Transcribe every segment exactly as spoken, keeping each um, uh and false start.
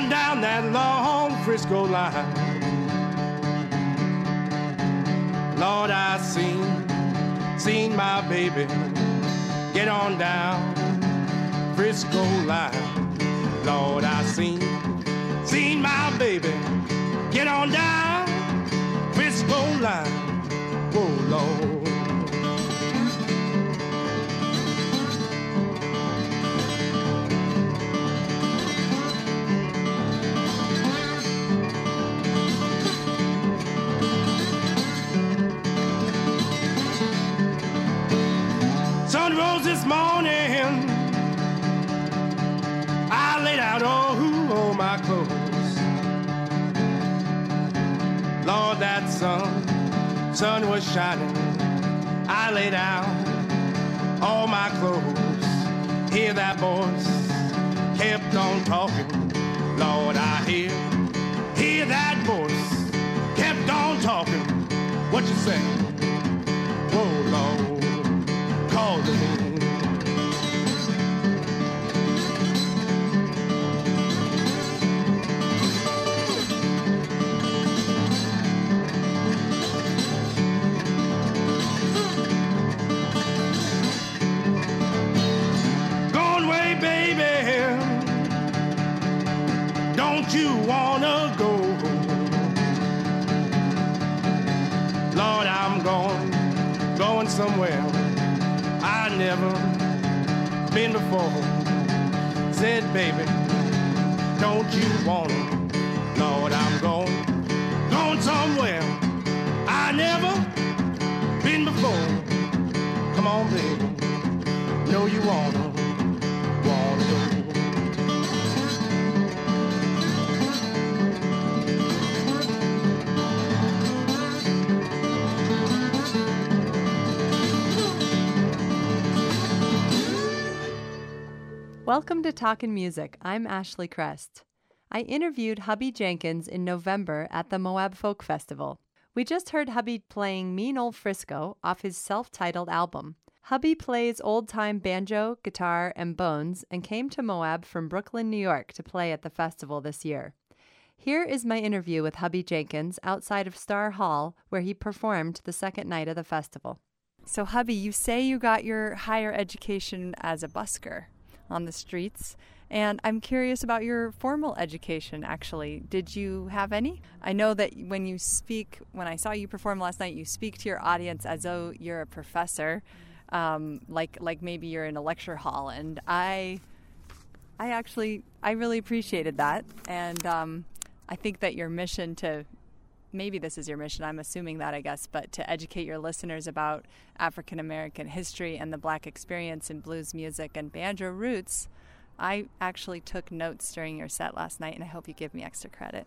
down that long Frisco line. Lord, I seen, seen my baby get on down Frisco line. Lord, I seen, seen my baby get on down Frisco line. Whoa, Lord. Sun rose this morning, I laid out all, all my clothes. Lord, that sun, sun was shining. I laid out all my clothes. Hear that voice kept on talking. Lord, I hear, hear that voice kept on talking. What you say? Whoa, Lord, call to me. You wanna go? Lord, I'm going, going somewhere I never been before. Said, baby, don't you wanna? Lord, I'm going, going somewhere I never been before. Come on, baby, know you wanna, wanna go. Welcome to Talkin' Music. I'm Ashley Crest. I interviewed Hubby Jenkins in November at the Moab Folk Festival. We just heard Hubby playing Mean Old Frisco off his self-titled album. Hubby plays old-time banjo, guitar, and bones and came to Moab from Brooklyn, New York to play at the festival this year. Here is my interview with Hubby Jenkins outside of Star Hall, where he performed the second night of the festival. So Hubby, you say you got your higher education as a busker on the streets, and I'm curious about your formal education, actually. Did you have any? I know that when you speak, when I saw you perform last night, you speak to your audience as though you're a professor, um, like like maybe you're in a lecture hall, and I I actually, I really appreciated that, and um, I think that your mission to, maybe this is your mission, I'm assuming that, I guess, but to educate your listeners about African American history and the Black experience in blues music and banjo roots. I actually took notes during your set last night, and I hope you give me extra credit.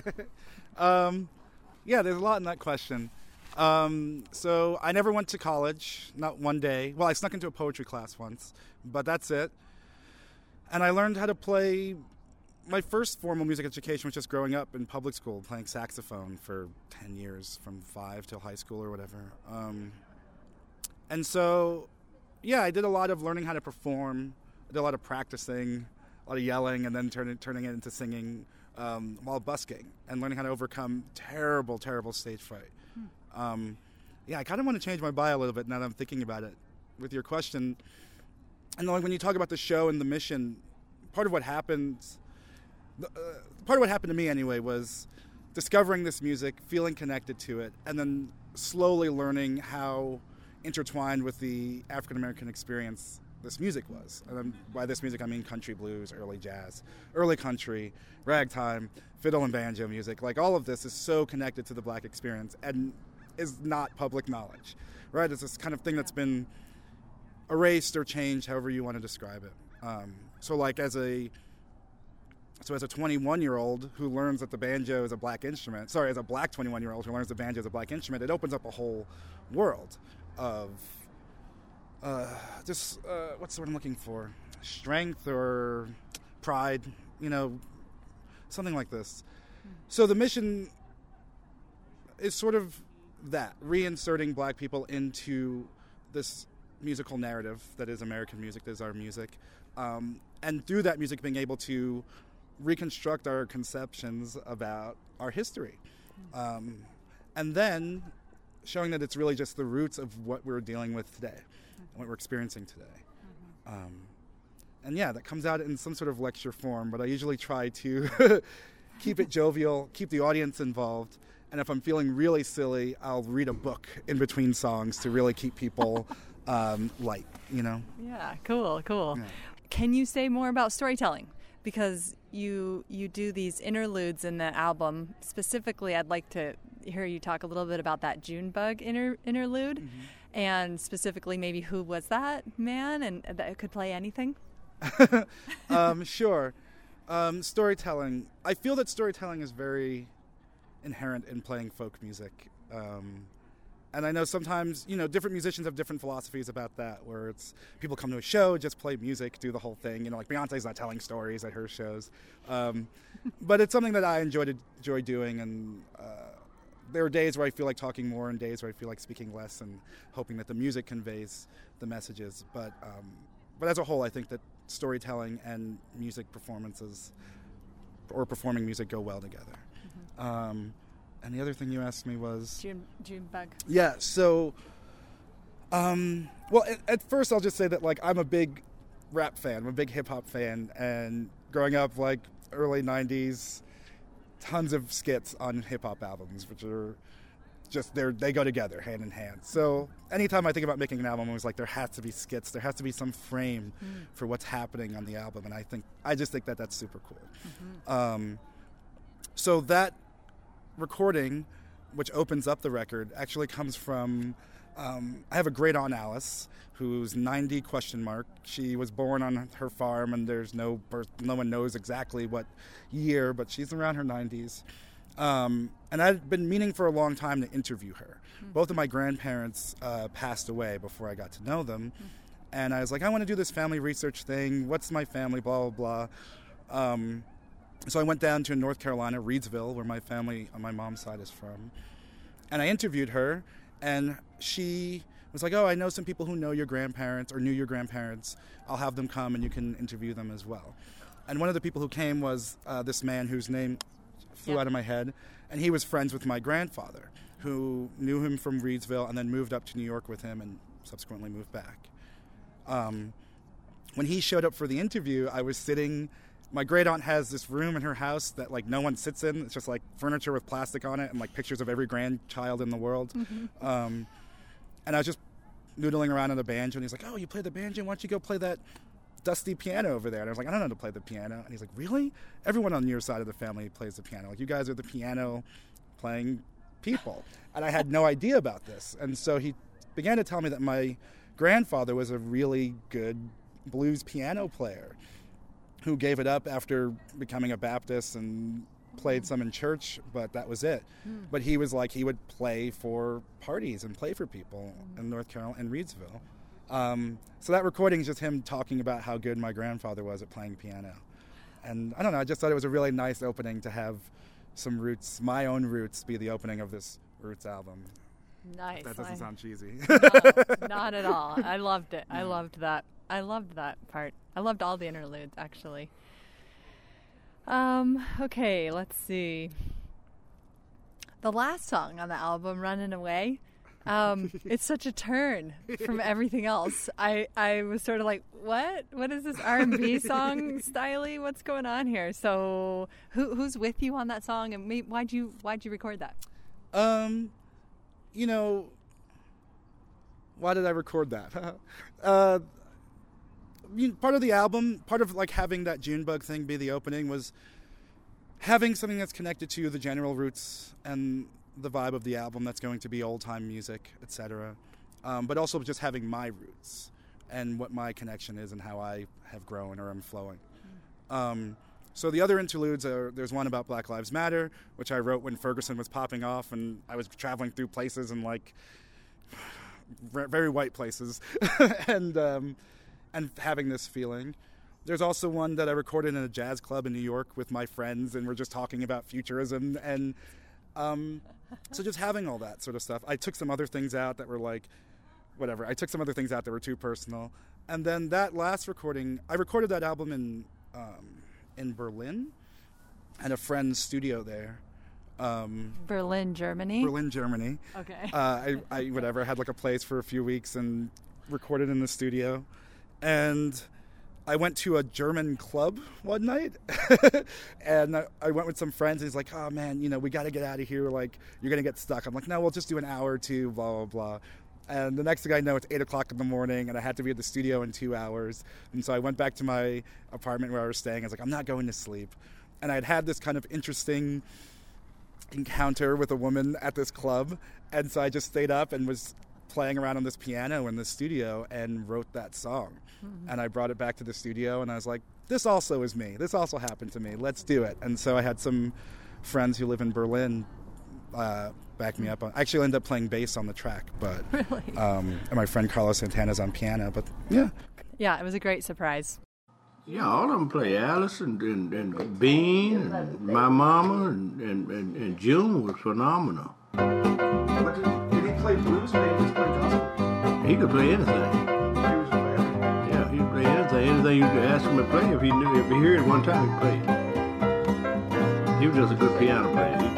um, yeah, there's a lot in that question. Um, so I never went to college, not one day. Well, I snuck into a poetry class once, but that's it. And I learned how to play. My first formal music education was just growing up in public school, playing saxophone for ten years, from five till high school or whatever. Um, and so, yeah, I did a lot of learning how to perform. I did a lot of practicing, a lot of yelling, and then turning turning it into singing um, while busking and learning how to overcome terrible, terrible stage fright. Hmm. Um, yeah, I kind of want to change my bio a little bit now that I'm thinking about it with your question. And like when you talk about the show and the mission, part of what happened... Uh, part of what happened to me anyway was discovering this music, feeling connected to it, and then slowly learning how intertwined with the African American experience this music was. And then by this music I mean country blues, early jazz, early country, ragtime, fiddle and banjo music. Like all of this is so connected to the Black experience and is not public knowledge, right? It's this kind of thing that's been erased or changed, however you want to describe it. Um, so like as a So as a twenty-one-year-old who learns that the banjo is a Black instrument, sorry, as a Black twenty-one-year-old who learns the banjo is a Black instrument, it opens up a whole world of uh, just, uh, what's the word I'm looking for? Strength or pride, you know, something like this. So the mission is sort of that, reinserting Black people into this musical narrative that is American music, that is our music. Um, and through that music being able to reconstruct our conceptions about our history. Um, and then showing that it's really just the roots of what we're dealing with today and what we're experiencing today. Um, and yeah, that comes out in some sort of lecture form, but I usually try to keep it jovial, keep the audience involved. And if I'm feeling really silly, I'll read a book in between songs to really keep people um, light, you know? Yeah, cool, cool. Yeah. Can you say more about storytelling? Because you you do these interludes in the album. Specifically, I'd like to hear you talk a little bit about that Junebug inter- interlude, mm-hmm. and specifically maybe who was that man and that could play anything? um, sure. Um, storytelling. I feel that storytelling is very inherent in playing folk music. Um, and I know sometimes, you know, different musicians have different philosophies about that, where it's people come to a show, just play music, do the whole thing. You know, like Beyonce's not telling stories at her shows. Um, but it's something that I enjoy, to, enjoy doing, and uh, there are days where I feel like talking more and days where I feel like speaking less and hoping that the music conveys the messages. But, um, but as a whole, I think that storytelling and music performances or performing music go well together. Mm-hmm. Um, and the other thing you asked me was... June, Junebug. Yeah, so... Um, well, at, at first I'll just say that, like, I'm a big rap fan. I'm a big hip-hop fan. And growing up, like, early nineties, tons of skits on hip-hop albums, which are just... they they go together, hand in hand. So anytime I think about making an album, I was like, there has to be skits. There has to be some frame mm. for what's happening on the album. And I think... I just think that that's super cool. Mm-hmm. Um, so that... recording, which opens up the record, actually comes from um, I have a great aunt Alice who's ninety question mark. She was born on her farm, and there's no birth, no one knows exactly what year, but she's around her nineties. Um, and I'd been meaning for a long time to interview her. Mm-hmm. Both of my grandparents uh, passed away before I got to know them, mm-hmm. and I was like, I want to do this family research thing. What's my family? Blah blah blah. Um, So I went down to North Carolina, Reidsville, where my family on my mom's side is from. And I interviewed her, and she was like, oh, I know some people who know your grandparents or knew your grandparents. I'll have them come, and you can interview them as well. And one of the people who came was uh, this man whose name flew yep. out of my head. And he was friends with my grandfather, who knew him from Reidsville and then moved up to New York with him and subsequently moved back. Um, when he showed up for the interview, I was sitting... My great aunt has this room in her house that, like, no one sits in. It's just, like, furniture with plastic on it and, like, pictures of every grandchild in the world. Mm-hmm. Um, and I was just noodling around on the banjo, and he's like, oh, you play the banjo? Why don't you go play that dusty piano over there? And I was like, I don't know how to play the piano. And he's like, really? Everyone on your side of the family plays the piano. Like, you guys are the piano-playing people. And I had no idea about this. And so he began to tell me that my grandfather was a really good blues piano player who gave it up after becoming a Baptist and played some in church, but that was it. Mm. But he was like, he would play for parties and play for people mm. in North Carolina, in Reidsville. Um, so that recording is just him talking about how good my grandfather was at playing piano. And I don't know, I just thought it was a really nice opening to have some roots, my own roots, be the opening of this Roots album. Nice. That doesn't I, sound cheesy. No, not at all. I loved it. I loved that. I loved that part. I loved all the interludes, actually. Um, okay, let's see. The last song on the album, Running Away, um, it's such a turn from everything else. I, I was sort of like, what? What is this R and B song style-y? What's going on here? So who who's with you on that song, and maybe, why'd you why'd you record that? Um, you know, why did I record that? uh, part of the album, part of like having that Junebug thing be the opening was having something that's connected to the general roots and the vibe of the album that's going to be old-time music, et cetera. Um, but also just having my roots and what my connection is and how I have grown or am flowing. Mm. Um, so the other interludes are, there's one about Black Lives Matter, which I wrote when Ferguson was popping off and I was traveling through places and like very white places and um, and having this feeling. There's also one that I recorded in a jazz club in New York with my friends, and we're just talking about futurism, and um, so just having all that sort of stuff. I took some other things out that were like, whatever. I took some other things out that were too personal, and then that last recording, I recorded that album in um, in Berlin, and a friend's studio there. Um, Berlin, Germany? Berlin, Germany. Okay. Uh, I, I, whatever, had like a place for a few weeks and recorded in the studio. And I went to a German club one night, and I, I went with some friends, and he's like, oh man, you know, we got to get out of here. Like, you're going to get stuck. I'm like, no, we'll just do an hour or two, blah, blah, blah. And the next thing I know, it's eight o'clock in the morning, and I had to be at the studio in two hours. And so I went back to my apartment where I was staying. I was like, I'm not going to sleep. And I had had this kind of interesting encounter with a woman at this club, and so I just stayed up and was playing around on this piano in the studio and wrote that song. Mm-hmm. And I brought it back to the studio, and I was like, this also is me. This also happened to me. Let's do it. And so I had some friends who live in Berlin uh, back me up. I actually ended up playing bass on the track, but really? um, and my friend Carlos Santana's on piano. But yeah, yeah, it was a great surprise. Yeah, all of them play. Alice and, and, and Bean and my mama and, and, and, and June was phenomenal. But did, did he play blues or did he just play gospel? He could play anything. He was play everything. Yeah, he could play anything. Anything you could ask him to play. If he knew, if he heard it one time, he'd play it. He was just a good piano player. He,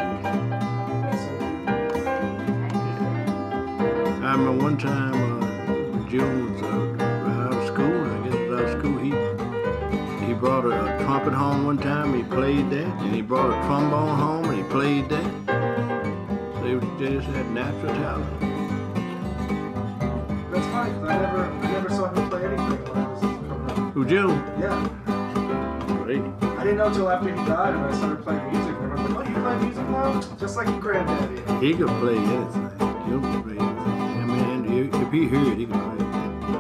yeah. I remember one time uh, June was uh, out of school. I guess it was out of school. He He brought a trumpet home one time, he played that, and he brought a trombone home, and he played that. So they, they just had natural talent. That's fine, 'cause I never, I never saw him play anything when I was coming up. Who, June? Yeah. Great. I didn't know until after he died when I started playing music. And I was like, oh, you play music now? Just like your granddaddy. He could play anything. June could play anything. I mean, if he heard it, he could play it.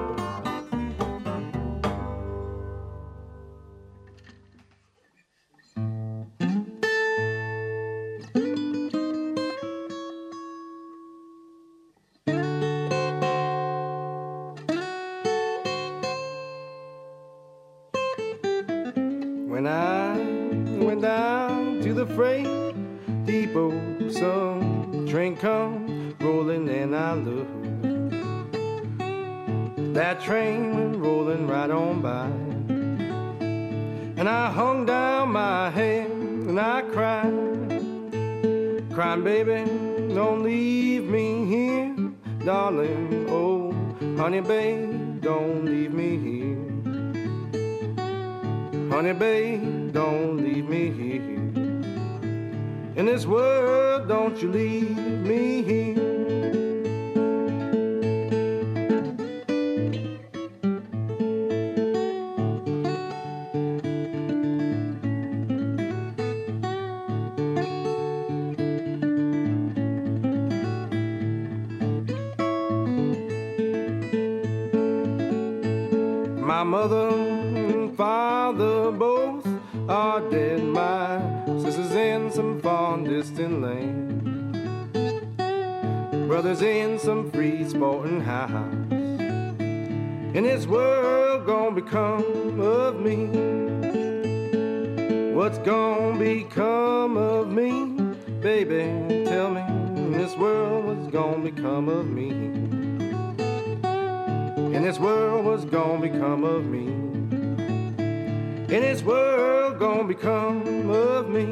When I went down to the freight depot, some train come rolling and I looked. That train went rolling right on by, and I hung down my head and I cried, crying, baby, don't leave me here, darling, oh, honey, babe, don't leave me here. Honey, babe, don't leave me here. In this world, don't you leave me here. My mother and father both are dead. My sister's in some far distant land. Brothers in some free sporting house. In this world gonna become of me. What's gonna become of me? Baby, tell me. In this world, what's gonna become of me? In this world, what's gonna become of me? In this world, gonna become of me?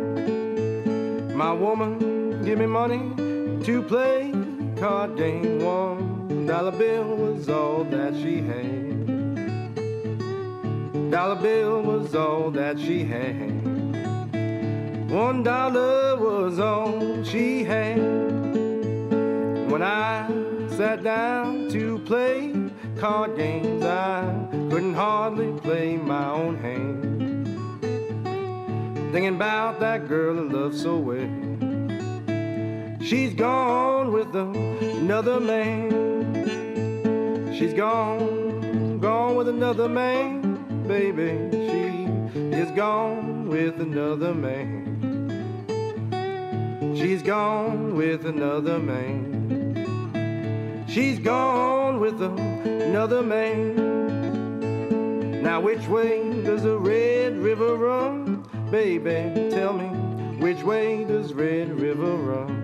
My woman, give me money to play card game. One dollar bill was all that she had. Dollar bill was all that she had. One dollar was all she had. When I sat down to play card games, I couldn't hardly play my own hand. Thinking about that girl I love so well. She's gone with another man. She's gone, gone with another man, baby. She is gone with another man. She's gone with another man. She's gone with another man. Now which way does the Red River run? Baby, tell me, which way does Red River run?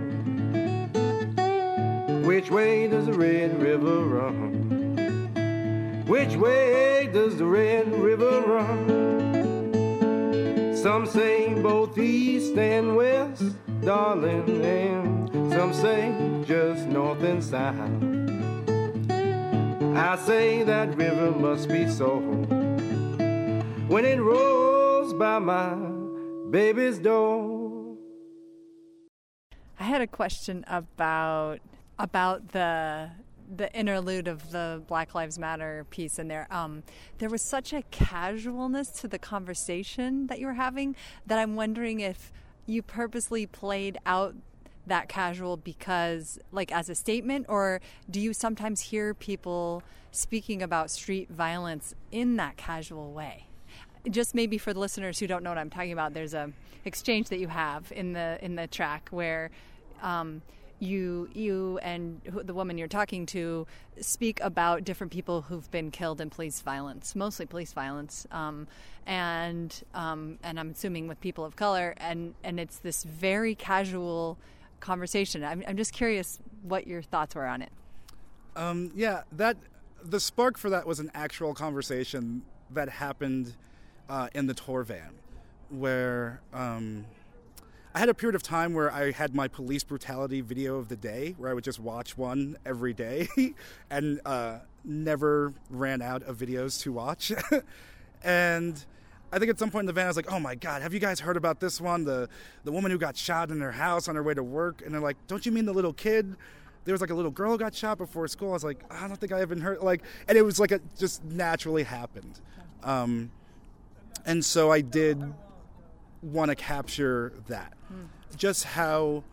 Which way does the Red River run? Which way does the Red River run? Some say both east and west, darling, and some say just north and south. I say that river must be so when it rolls by my baby's door. I had a question about about the the interlude of the Black Lives Matter piece in there. Um, there was such a casualness to the conversation that you were having that I'm wondering if you purposely played out that casual because, like, as a statement, or do you sometimes hear people speaking about street violence in that casual way? Just maybe for the listeners who don't know what I'm talking about, there's a exchange that you have in the in the track where um, you you and the woman you're talking to speak about different people who've been killed in police violence, mostly police violence, um, and um, and I'm assuming with people of color, and, and it's this very casual conversation. I'm I'm just curious what your thoughts were on it. Um, yeah, that the spark for that was an actual conversation that happened uh, in the tour van, where um, I had a period of time where I had my police brutality video of the day, where I would just watch one every day, and uh, never ran out of videos to watch. And I think at some point in the van, I was like, oh my God, have you guys heard about this one? The the woman who got shot in her house on her way to work. And they're like, don't you mean the little kid? There was like a little girl who got shot before school. I was like, I don't think I even heard. Like, and it was like, it just naturally happened. Um, and so I did want to capture that. Mm. Just how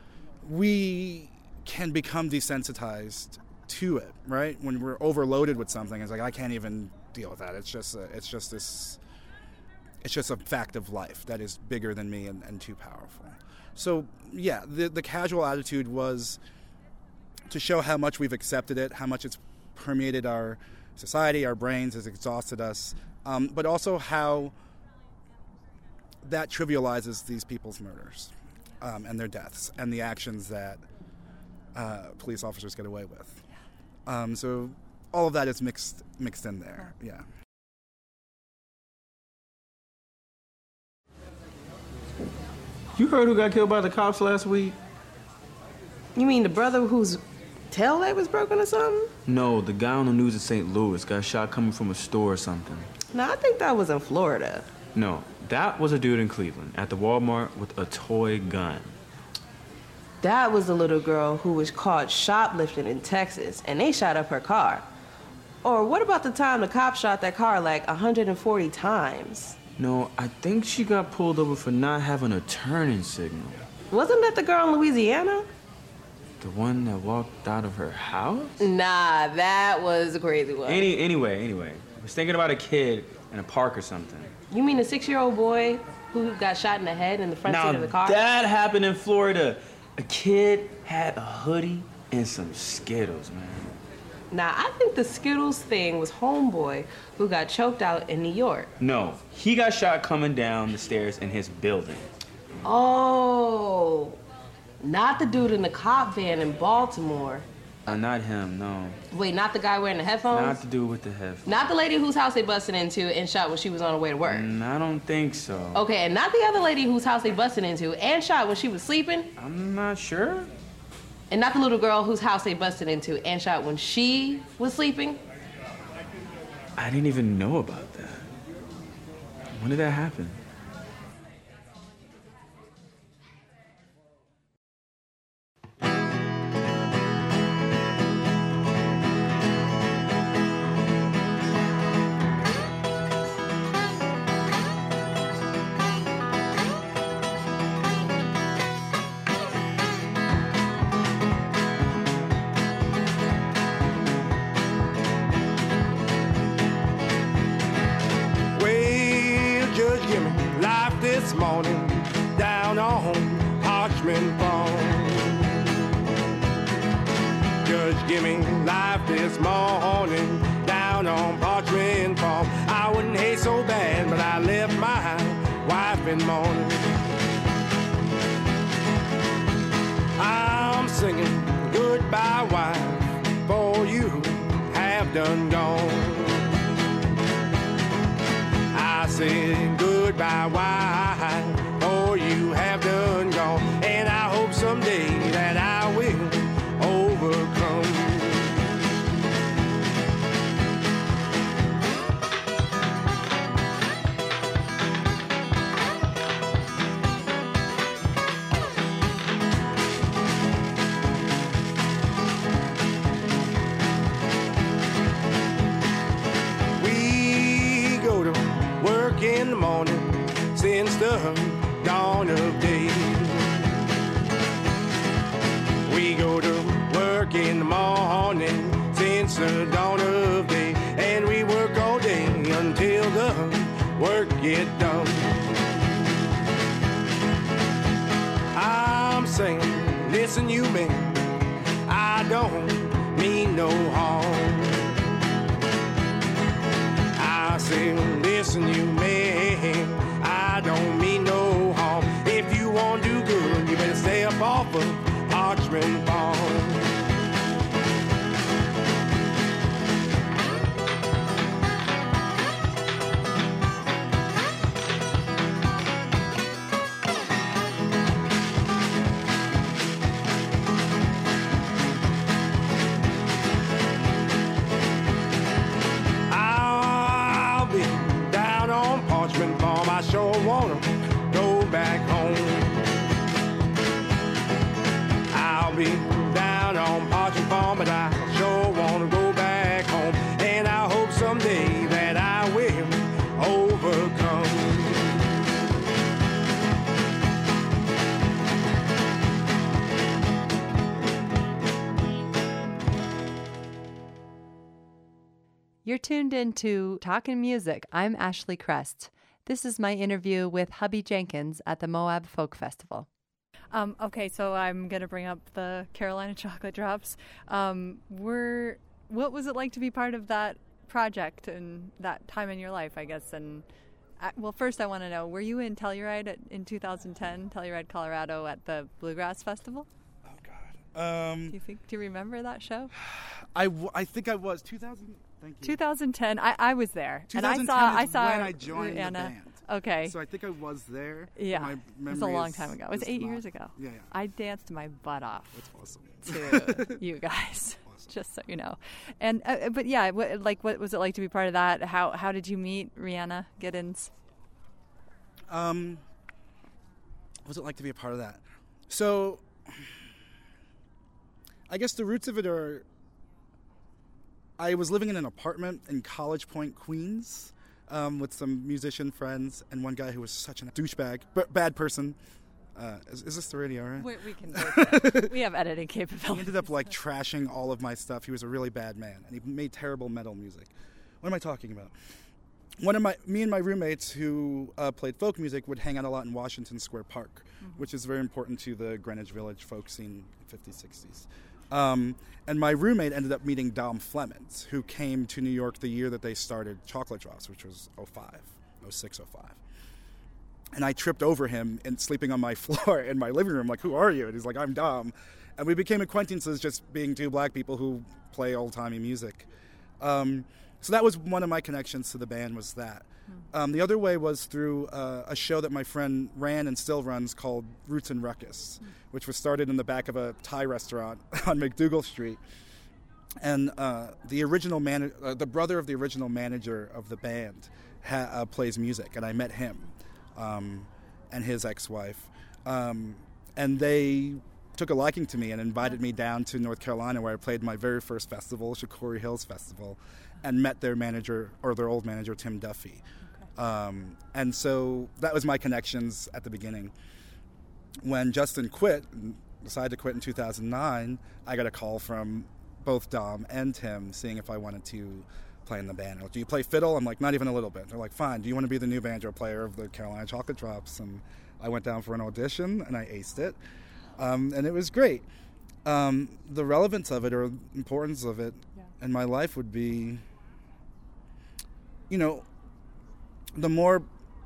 we can become desensitized to it, right? When we're overloaded with something, it's like, I can't even deal with that. It's just, a, it's just this... It's just a fact of life that is bigger than me and, and too powerful. So, yeah, the, the casual attitude was to show how much we've accepted it, how much it's permeated our society, our brains, has exhausted us, um, but also how that trivializes these people's murders um, and their deaths and the actions that uh, police officers get away with. Um, so all of that is mixed mixed in there, yeah. You heard who got killed by the cops last week? You mean the brother whose tail light was broken or something? No, the guy on the news in Saint Louis got shot coming from a store or something. No, I think that was in Florida. No, that was a dude in Cleveland at the Walmart with a toy gun. That was the little girl who was caught shoplifting in Texas, and they shot up her car. Or what about the time the cops shot that car like one hundred forty times? No, I think she got pulled over for not having a turning signal. Wasn't that the girl in Louisiana? The one that walked out of her house? Nah, that was a crazy one. Any, anyway, anyway. I was thinking about a kid in a park or something. You mean a six-year-old boy who got shot in the head in the front now, seat of the car? That happened in Florida. A kid had a hoodie and some Skittles, man. Now, I think the Skittles thing was Homeboy who got choked out in New York. No, he got shot coming down the stairs in his building. Oh, not the dude in the cop van in Baltimore. Uh, not him, no. Wait, not the guy wearing the headphones? Not the dude with the headphones. Not the lady whose house they busted into and shot when she was on her way to work? Mm, I don't think so. Okay, and not the other lady whose house they busted into and shot when she was sleeping? I'm not sure. And not the little girl whose house they busted into and shot when she was sleeping? I didn't even know about that. When did that happen? Morning down on Parchment Farm. Judge, give me life this morning down on Parchment Farm. I wouldn't hate so bad, but I left my wife in mourning. I'm singing goodbye, wife, for you have done gone. I said goodbye, wife, the dawn of day. We go to work in the morning since the dawn of day, and we work all day until the work get done. I'm saying, listen you man, I don't mean no harm. I say, listen you man, I don't mean no harm. If you want to do good, you better stay up off of Parchment Farm. I sure wanna go back home. I'll be down on Parchment Farm, but I sure wanna go back home. And I hope someday that I will overcome. You're tuned into Talkin' Music. I'm Ashley Crest. This is my interview with Hubby Jenkins at the Moab Folk Festival. Um, okay, so I'm going to bring up the Carolina Chocolate Drops. Um, were, what was it like to be part of that project and that time in your life, I guess? And I, well, first I want to know, were you in Telluride at, in two thousand ten, Telluride, Colorado, at the Bluegrass Festival? Oh, God. Um, do you think? Do you remember that show? I, w- I think I was. two thousand Thank you. twenty ten. I, I was there, and I saw. is I saw when I joined Rihanna. the band. Okay. So I think I was there. Yeah. My It was a memory long is- time ago. It was is eight not- years ago. Yeah, yeah. I danced my butt off That's awesome. to you guys, just so you know. And uh, but yeah, what, like what was it like to be part of that? How how did you meet Rihanna Giddens? Um, what was it like to be a part of that? So, I guess the roots of it are, I was living in an apartment in College Point, Queens, um, with some musician friends and one guy who was such a douchebag, b- bad person. Uh, is, is this the radio, right? We, we can. Work we have editing He capabilities. ended up like trashing all of my stuff. He was a really bad man, and he made terrible metal music. What am I talking about? One of my, me and my roommates who uh, played folk music would hang out a lot in Washington Square Park, mm-hmm. which is very important to the Greenwich Village folk scene, fifties, sixties. Um, and my roommate ended up meeting Dom Flemons, who came to New York the year that they started Chocolate Drops, which was oh five, oh six, oh five. And I tripped over him and sleeping on my floor in my living room, like, who are you? And he's like, I'm Dom. And we became acquaintances just being two black people who play old-timey music. Um, so that was one of my connections to the band, was that. Um, the other way was through uh, a show that my friend ran and still runs called Roots and Ruckus, which was started in the back of a Thai restaurant on McDougal Street. And uh, the original man- uh, the brother of the original manager of the band ha- uh, plays music, and I met him um, and his ex-wife. Um, and they took a liking to me and invited me down to North Carolina, where I played my very first festival, Shakori Hills Festival, and met their manager, or their old manager, Tim Duffy. Okay. Um, and so that was my connections at the beginning. When Justin quit, decided to quit in two thousand nine, I got a call from both Dom and Tim seeing if I wanted to play in the band. Like, do you play fiddle? I'm like, not even a little bit. They're like, fine. Do you want to be the new banjo player of the Carolina Chocolate Drops? And I went down for an audition, and I aced it. Um, and it was great. Um, the relevance of it, or importance of it, yeah. in my life would be, you know, the more,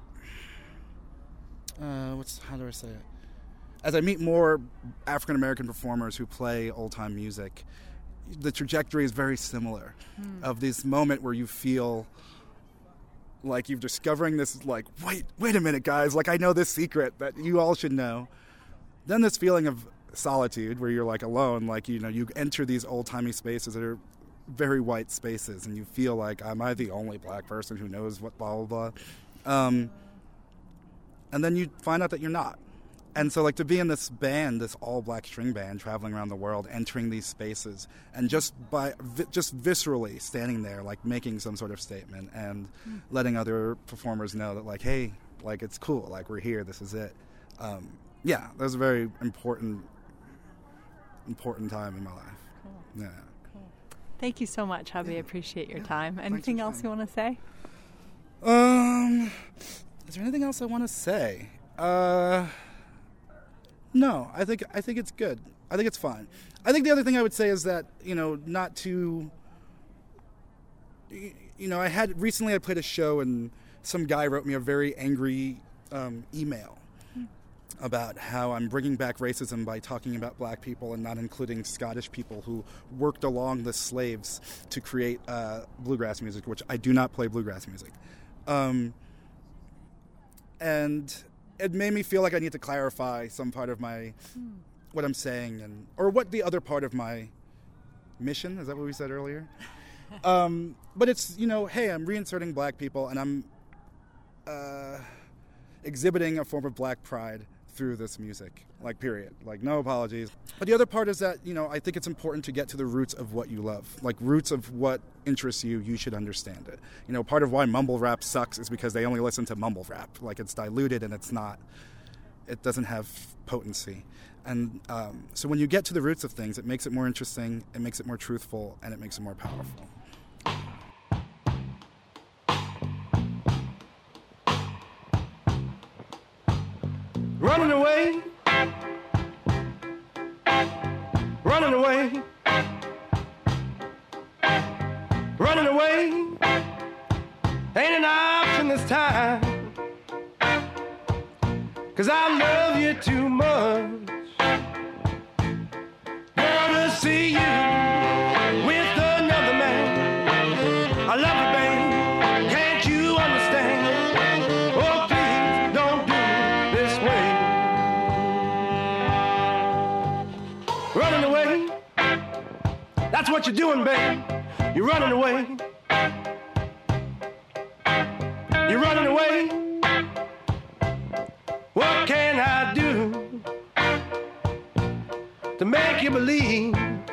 uh, what's how do I say it? As I meet more African American performers who play old time music, the trajectory is very similar. Mm. Of this moment where you feel like you're discovering this, like, wait, wait a minute, guys, like I know this secret that you all should know. Then this feeling of solitude where you're like alone, like, you know, you enter these old-timey spaces that are very white spaces, and you feel like, am I the only black person who knows what blah, blah, blah. Um, and then you find out that you're not. And so, like, to be in this band, this all-black string band, traveling around the world, entering these spaces, and just by vi- just viscerally standing there, like, making some sort of statement and mm. letting other performers know that, like, hey, Like, it's cool. Like, we're here. This is it. Um, yeah, that was a very important, important time in my life. Cool. Yeah. Cool. Thank you so much, hubby. I Yeah. appreciate your Yeah. time. Anything for else time. you want to say? Um, is there anything else I want to say? Uh, no, I think I think it's good. I think it's fine. I think the other thing I would say is that, you know, not to, you know, I had recently I played a show and some guy wrote me a very angry um, email about how I'm bringing back racism by talking about black people and not including Scottish people who worked along the slaves to create uh, bluegrass music, which I do not play bluegrass music. Um, and it made me feel like I need to clarify some part of my, hmm. what I'm saying, and or what the other part of my mission, is that what we said earlier? um, but it's, you know, hey, I'm reinserting black people, and I'm uh, exhibiting a form of black pride through this music, like, period. Like, no apologies. But the other part is that, you know, I think it's important to get to the roots of what you love. Like, roots of what interests you, you should understand it. You know, part of why mumble rap sucks is because they only listen to mumble rap. Like, it's diluted and it's not, it doesn't have potency. And um, so when you get to the roots of things, it makes it more interesting, it makes it more truthful, and it makes it more powerful. Running away, running away, running away, ain't an option this time, 'cause I love you too much, girl, to see you with another man. I love you, babe, can't you understand? Oh, please don't do it this way. Running away, that's what you're doing, babe. You're running away. You're running away. What can I do to make you believe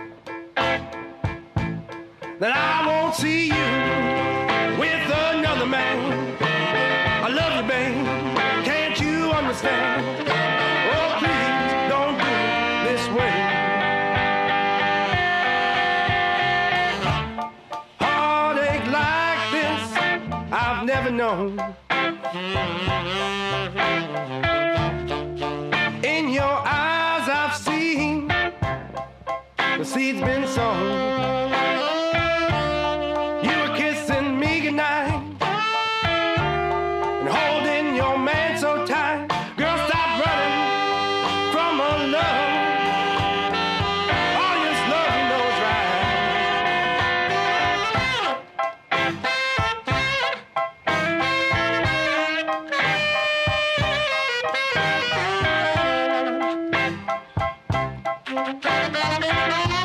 that I won't see you with another man? I love you, babe. Can't you understand? Oh, please don't do it this way. Heartache like this I've never known. In your eyes I've seen the seed's been sown. You were kissing me goodnight and holding your man so tight. Girl, stop running from a love. All this love you know is right. Thank you.